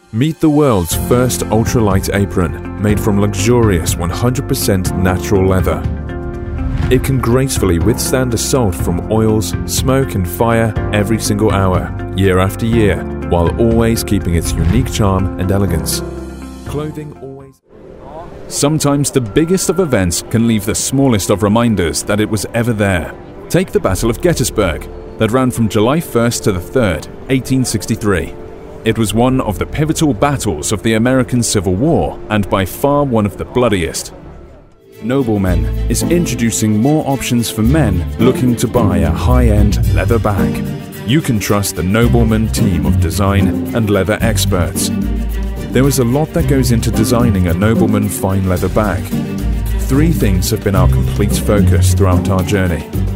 Meet the world's first ultralight apron, made from luxurious 100% natural leather. It can gracefully withstand assault from oils, smoke and fire every single hour, year after year, while always keeping its unique charm and elegance. Clothing always... Sometimes the biggest of events can leave the smallest of reminders that it was ever there. Take the Battle of Gettysburg, that ran from July 1st to the 3rd, 1863. It was one of the pivotal battles of the American Civil War and by far one of the bloodiest. Noblemen is introducing more options for men looking to buy a high-end leather bag. You can trust the Nobleman team of design and leather experts. There is a lot that goes into designing a Nobleman fine leather bag. 3 things have been our complete focus throughout our journey.